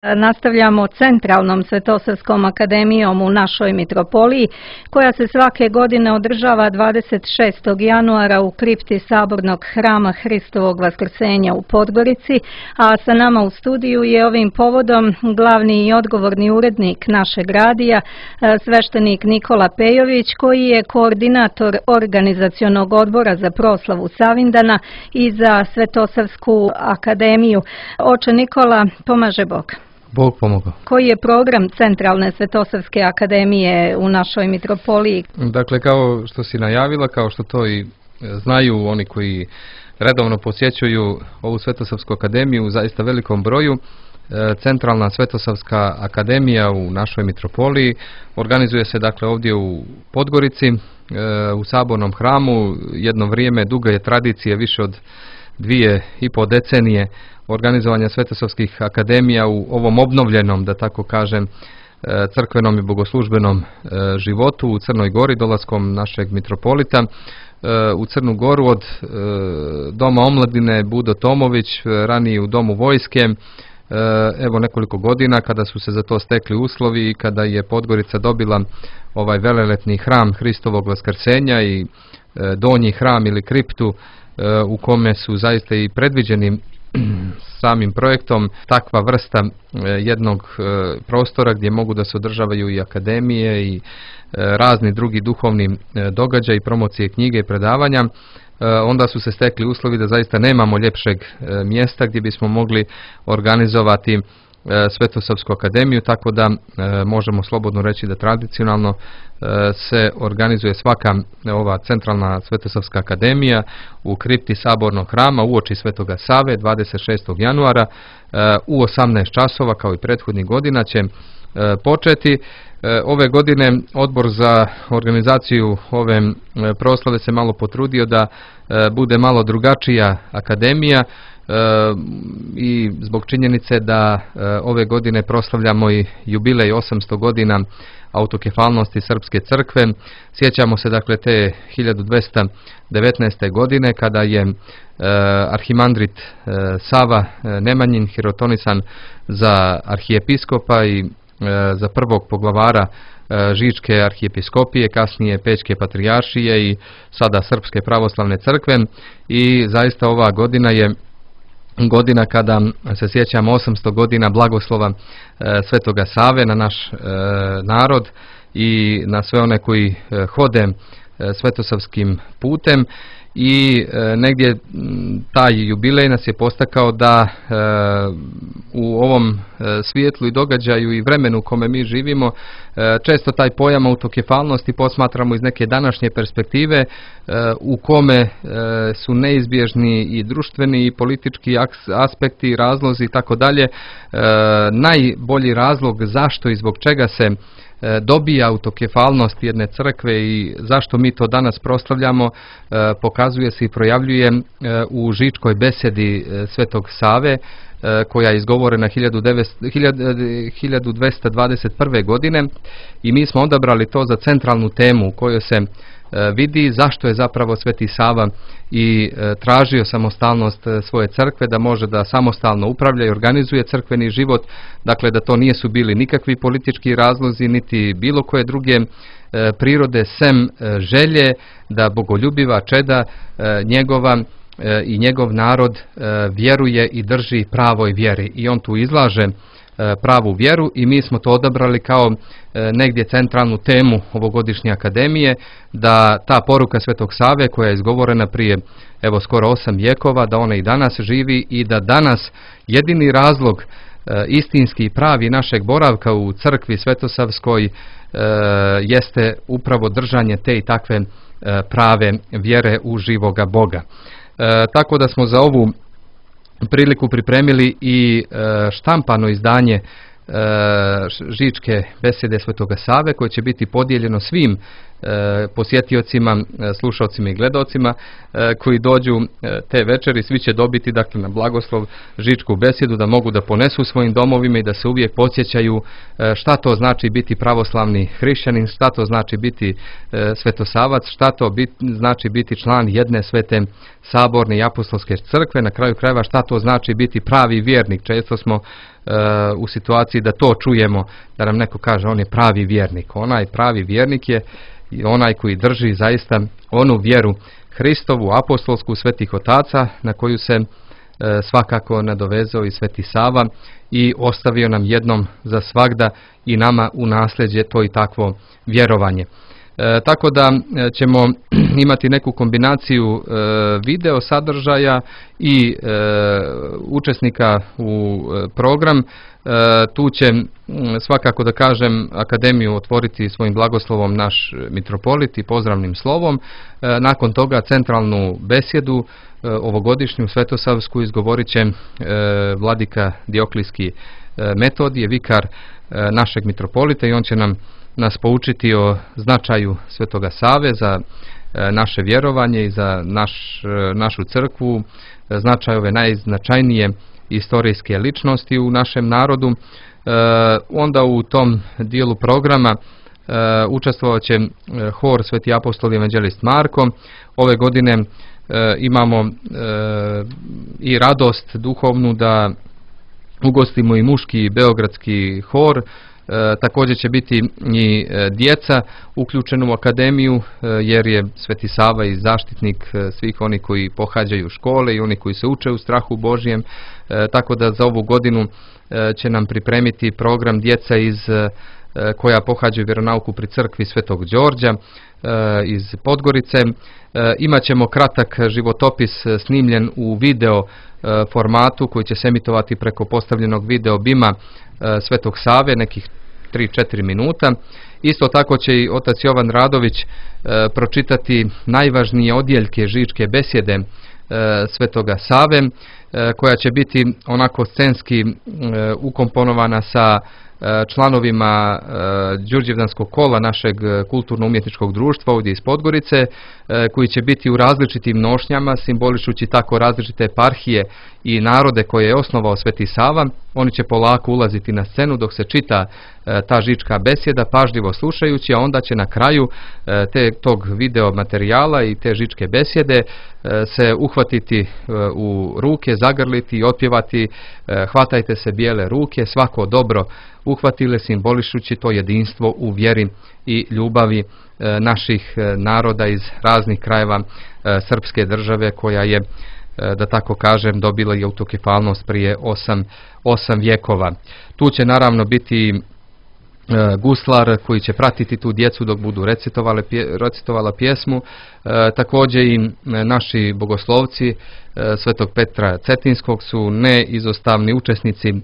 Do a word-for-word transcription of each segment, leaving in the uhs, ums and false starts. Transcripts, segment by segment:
Nastavljamo centralnom Svetosavskom akademijom u našoj mitropoliji, koja se svake godine održava dvadeset šestog januara u kripti Sabornog hrama Hristovog Vaskrsenja u Podgorici, a sa nama u studiju je ovim povodom glavni i odgovorni urednik našeg radija, sveštenik Nikola Pejović, koji je koordinator organizacionog odbora za proslavu Savindana i za Svetosavsku akademiju. Oče Nikola, pomaže Bog. Bog pomogao. Koji je program Centralne Svetosavske akademije u našoj mitropoliji? Dakle, kao što si najavila, kao što to i znaju oni koji redovno posjećuju ovu Svetosavsku akademiju u zaista velikom broju, Centralna Svetosavska akademija u našoj mitropoliji organizuje se dakle ovdje u Podgorici, u Sabornom hramu. Jedno vrijeme, duga je tradicija, više od dvije i po decenije organizovanja Svetosavskih akademija u ovom obnovljenom, da tako kažem, crkvenom i bogoslužbenom životu u Crnoj Gori, dolaskom našeg mitropolita u Crnu Goru od Doma omladine Budo Tomović, ranije u Domu vojske. Evo nekoliko godina kada su se za to stekli uslovi i kada je Podgorica dobila ovaj veleletni hram Hristovog Vaskrsenja i donji hram ili kriptu u kome su zaista i predviđeni samim projektom takva vrsta jednog prostora gdje mogu da se održavaju i akademije i razni drugi duhovni događaji, promocije knjige i predavanja, onda su se stekli uslovi da zaista nemamo ljepšeg mjesta gdje bismo mogli organizovati Svetosavsku akademiju, tako da možemo slobodno reći da tradicionalno se organizuje svaka ova centralna Svetosavska akademija u kripti Sabornog hrama uoči Svetoga Save dvadeset šestog januara u osamnaest časova, kao i prethodnih godina će početi. Ove godine odbor za organizaciju ove proslave se malo potrudio da bude malo drugačija akademija i zbog činjenice da ove godine proslavljamo i jubilej osamsto godina autokefalnosti Srpske crkve. Sjećamo se dakle te hiljadu dvesta devetnaeste. godine kada je arhimandrit Sava Nemanjin hirotonisan za arhijepiskopa i za prvog poglavara Žičke arhijepiskopije, kasnije Pećke patrijaršije i sada Srpske pravoslavne crkve. I zaista ova godina je godina kada se sjećamo osamsto godina blagoslova e, Svetoga Save na naš e, narod i na sve one koji e, hode e, svetosavskim putem. I e, negdje taj jubilej nas je postakao da e, u ovom e, svijetlu i događaju i vremenu u kome mi živimo e, često taj pojam autokefalnosti posmatramo iz neke današnje perspektive e, u kome e, su neizbježni i društveni i politički aspekti, razlozi i tako dalje. Najbolji razlog zašto i zbog čega se dobija autokefalnost jedne crkve i zašto mi to danas proslavljamo pokazuje se i projavljuje u Žičkoj besedi Svetog Save koja je izgovorena hiljadu dvesta dvadeset prve. godine i mi smo odabrali to za centralnu temu u kojoj se vidi zašto je zapravo Sveti Sava i tražio samostalnost svoje crkve, da može da samostalno upravlja i organizuje crkveni život, dakle da to nisu bili nikakvi politički razlozi niti bilo koje druge prirode sem želje da bogoljubiva čeda njegova i njegov narod vjeruje i drži pravoj vjeri i on tu izlaže pravu vjeru i mi smo to odabrali kao negdje centralnu temu ovogodišnje akademije, da ta poruka Svetog Save koja je izgovorena prije evo skoro osam vjekova, da ona i danas živi i da danas jedini razlog istinski i pravi našeg boravka u crkvi Svetosavskoj jeste upravo držanje te i takve prave vjere u živoga Boga. Tako da smo za ovu priliku pripremili i štampano izdanje Žičke besede Svetoga Save koje će biti podijeljeno svim posjetiocima, slušalcima i gledaocima koji dođu te večeri. Svi će dobiti dakle na blagoslov Žičku besedu da mogu da ponesu svojim domovima i da se uvijek podsjećaju šta to znači biti pravoslavni hrišćanin, šta to znači biti svetosavac, šta to bit, znači biti član jedne svete saborne i apostolske crkve, na kraju krajeva šta to znači biti pravi vjernik. Često smo u situaciji da to čujemo, da nam neko kaže on je pravi vjernik. Onaj pravi vjernik je onaj koji drži zaista onu vjeru Hristovu, apostolsku, svetih otaca, na koju se e, svakako nadovezao i Sveti Sava i ostavio nam jednom za svagda i nama u nasljeđe to i takvo vjerovanje. E, tako da ćemo imati neku kombinaciju e, video sadržaja i e, učesnika u e, program. E, tu će m, svakako da kažem akademiju otvoriti svojim blagoslovom naš mitropolit i pozdravnim slovom. E, nakon toga centralnu besjedu e, ovogodišnju svetosavsku izgovorit će e, vladika Dioklijski e, Metodije, vikar e, našeg mitropolita, i on će nam nas poučiti o značaju Svetoga Save za e, naše vjerovanje i za naš, e, našu crkvu, e, značaj ove najznačajnije istorijske ličnosti u našem narodu. E, onda u tom dijelu programa e, učestvovat će hor Sveti apostol i evanđelist Marko. Ove godine e, imamo e, i radost duhovnu da ugostimo i muški beogradski hor. E, također će biti i e, djeca uključena u akademiju, e, jer je Sveti Sava i zaštitnik e, svih oni koji pohađaju škole i oni koji se uče u strahu Božjem, e, tako da za ovu godinu e, će nam pripremiti program djeca iz e, koja pohađaju vjeronauku pri crkvi Svetog Đorđa e, iz Podgorice. E, imat ćemo kratak životopis snimljen u video e, formatu koji će se emitovati preko postavljenog video bima e, Svetog Save, nekih tri do četiri minuta. Isto tako će i otac Jovan Radović e, pročitati najvažnije odjeljke žičke besjede e, Svetoga Save, e, koja će biti onako scenski e, ukomponovana sa članovima e, Đurđevdanskog kola našeg kulturno-umjetničkog društva ovdje iz Podgorice, e, koji će biti u različitim nošnjama, simbolišući tako različite eparhije i narode koje je osnovao Sveti Sava. Oni će polako ulaziti na scenu dok se čita e, ta žička besjeda, pažljivo slušajući, a onda će na kraju e, te, tog video materijala i te žičke besjede e, se uhvatiti e, u ruke, zagrliti i otpjevati e, hvatajte se bijele ruke, svako dobro uhvatile, simbolišući to jedinstvo u vjeri i ljubavi e, naših e, naroda iz raznih krajeva e, srpske države, koja je, e, da tako kažem, dobila i autokefalnost prije osam, osam vjekova. Tu će naravno biti e, guslar koji će pratiti tu djecu dok budu recitovale, pje, recitovala pjesmu. E, također i naši bogoslovci e, Svetog Petra Cetinskog su neizostavni učesnici e,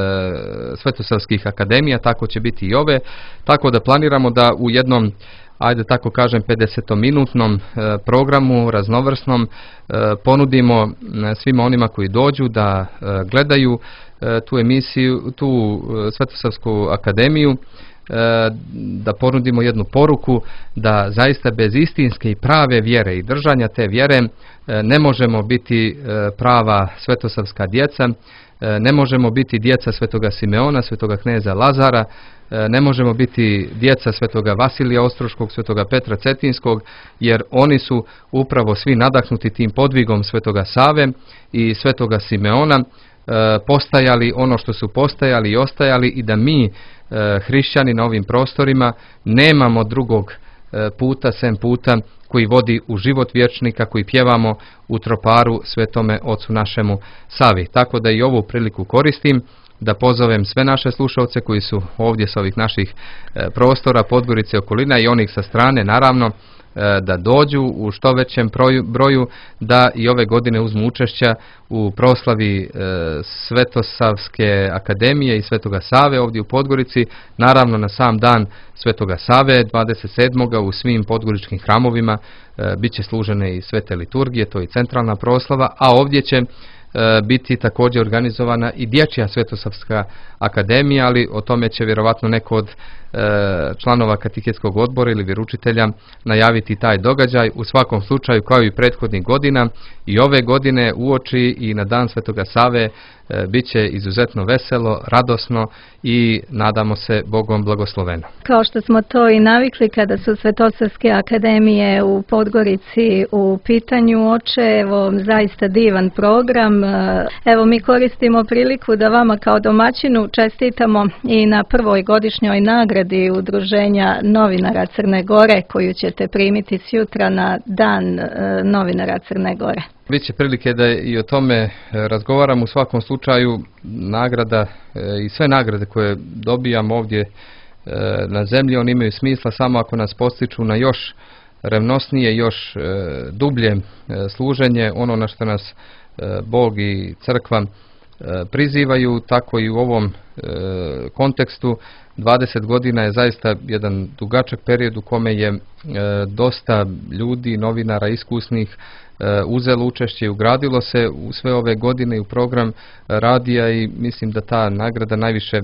svetosavskih akademija, tako će biti i ove. Tako da planiramo da u jednom, ajde tako kažem, pedesetominutnom e, programu raznovrsnom e, ponudimo svima onima koji dođu da e, gledaju e, tu emisiju, tu e, Svetosavsku akademiju, e, da ponudimo jednu poruku da zaista bez istinske i prave vjere i držanja te vjere e, ne možemo biti e, prava svetosavska djeca, e, ne možemo biti djeca Svetoga Simeona, Svetoga kneza Lazara, ne možemo biti djeca Svetoga Vasilija Ostroškog, Svetoga Petra Cetinskog, jer oni su upravo svi nadahnuti tim podvigom Svetoga Save i Svetoga Simeona postajali ono što su postajali i ostajali, i da mi hrišćani na ovim prostorima nemamo drugog puta sem puta koji vodi u život vječni, kako i pjevamo u troparu Svetome Ocu našemu Savi. Tako da i ovu priliku koristim da pozovem sve naše slušalce koji su ovdje s ovih naših e, prostora, Podgorice, okolina, i onih sa strane, naravno, e, da dođu u što većem broju, broju, da i ove godine uzmu učešća u proslavi e, Svetosavske akademije i Svetoga Save ovdje u Podgorici. Naravno, na sam dan Svetoga Save, dvadeset sedmog u svim podgoričkim hramovima e, bit će služene i svete liturgije, to je centralna proslava, a ovdje će biti također organizovana i dječja Svetosavska akademija, ali o tome će vjerovatno neko od e, članova katehetskog odbora ili vjeručitelja najaviti taj događaj. U svakom slučaju, kao i prethodnih godina, i ove godine uoči i na dan Svetoga Save Biće izuzetno veselo, radosno i nadamo se Bogom blagosloveno. Kao što smo to i navikli kada su Svetosavske akademije u Podgorici u pitanju, oče, evo zaista divan program. Evo mi koristimo priliku da vama kao domaćinu čestitamo i na prvoj godišnjoj nagradi Udruženja novinara Crne Gore koju ćete primiti sjutra na Dan novinara Crne Gore. Biće prilike da i o tome razgovaram. U svakom slučaju nagrada i sve nagrade koje dobijamo ovdje na zemlji, oni imaju smisla samo ako nas postiču na još revnosnije, još dublje služenje, ono na što nas Bog i crkva prizivaju. Tako i u ovom kontekstu dvadeset godina je zaista jedan dugačak period u kome je dosta ljudi, novinara iskusnih uzelo učešće i ugradilo se u sve ove godine u program radija i mislim da ta nagrada najviše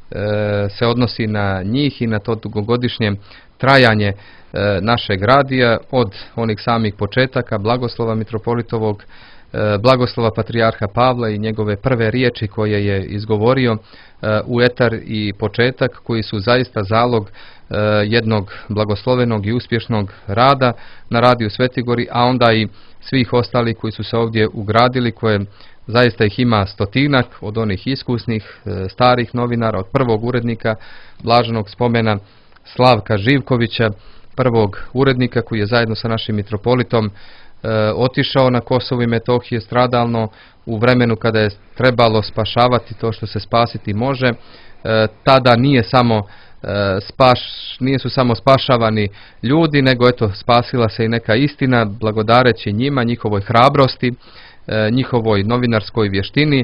se odnosi na njih i na to dugogodišnje trajanje našeg radija od onih samih početaka, blagoslova mitropolitovog, blagoslova patrijarha Pavla i njegove prve riječi koje je izgovorio u etar i početak, koji su zaista zalog jednog blagoslovenog i uspješnog rada na radiju Svetigori, a onda i svih ostalih koji su se ovdje ugradili, koje zaista ih ima stotinak, od onih iskusnih starih novinara, od prvog urednika blaženog spomena Slavka Živkovića, prvog urednika koji je zajedno sa našim mitropolitom otišao na Kosovo i Metohije stradalno u vremenu kada je trebalo spašavati to što se spasiti može. Tada nije samo spaš, nije su samo spašavani ljudi, nego eto spasila se i neka istina blagodareći njima, njihovoj hrabrosti, njihovoj novinarskoj vještini.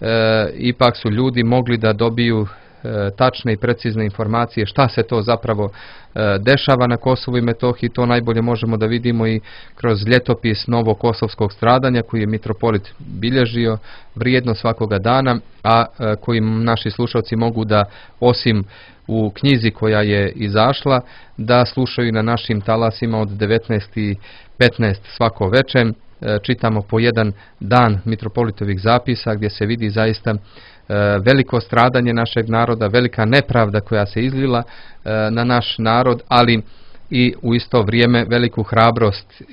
Ipak su ljudi mogli da dobiju tačne i precizne informacije šta se to zapravo dešava na Kosovu i Metohiji. To najbolje možemo da vidimo i kroz ljetopis novokosovskog stradanja koji je mitropolit bilježio vrijedno svakoga dana, a kojim naši slušalci mogu da, osim u knjizi koja je izašla, da slušaju na našim talasima od devetnaest i petnaest svako večer. Čitamo po jedan dan mitropolitovih zapisa gdje se vidi zaista veliko stradanje našeg naroda, velika nepravda koja se izlila na naš narod, ali i u isto vrijeme veliku hrabrost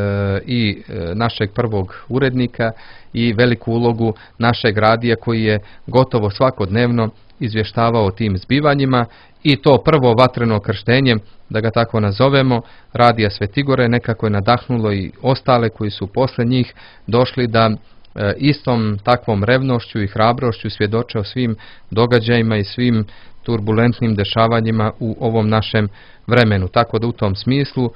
i našeg prvog urednika i veliku ulogu našeg radija koji je gotovo svakodnevno izvještavao o tim zbivanjima, i to prvo vatreno krštenje, da ga tako nazovemo, radija Svetigore, nekako je nadahnulo i ostale koji su posle njih došli da istom takvom revnošću i hrabrošću svjedoče o svim događajima i svim turbulentnim dešavanjima u ovom našem vremenu. Tako da u tom smislu,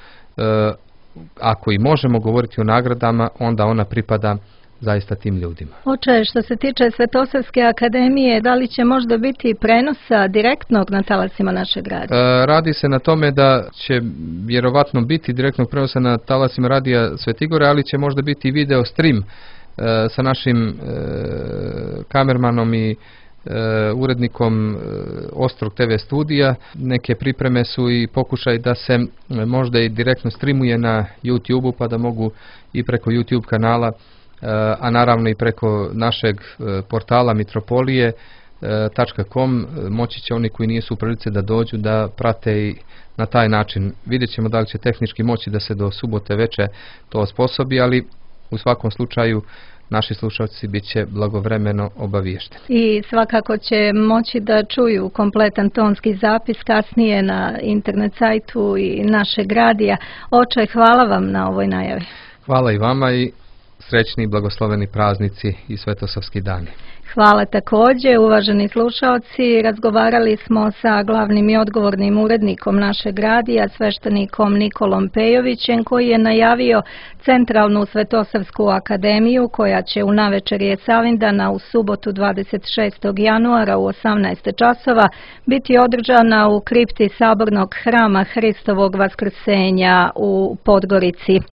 ako i možemo govoriti o nagradama, onda ona pripada zaista tim ljudima. Oče, što se tiče Svetosavske akademije, da li će možda biti prenosa direktnog na talasima našeg radija? E, radi se na tome da će vjerovatno biti direktnog prenosa na talasima radija Svetigore, ali će možda biti video stream e, sa našim e, kamermanom i e, urednikom e, Ostrog te ve studija. Neke pripreme su i pokušaj da se e, možda i direktno streamuje na YouTube-u, pa da mogu i preko YouTube kanala, a naravno i preko našeg portala mitropolije tačka com moći će oni koji nisu u prilici da dođu da prate i na taj način. Vidjet ćemo da li će tehnički moći da se do subote veče to osposobi, ali u svakom slučaju naši slušalci bit će blagovremeno obaviješteni. I svakako će moći da čuju kompletan tonski zapis kasnije na internet sajtu i našeg radija. Oče, hvala vam na ovoj najavi. Hvala i vama i srećni i blagosloveni praznici i Svetosavski dani. Hvala također, uvaženi slušalci. Razgovarali smo sa glavnim i odgovornim urednikom našeg radija, sveštenikom Nikolom Pejovićem, koji je najavio centralnu Svetosavsku akademiju koja će u navečerje Savindana u subotu dvadeset šestog januara u osamnaest časova biti održana u kripti Sabornog hrama Hristovog Vaskrsenja u Podgorici.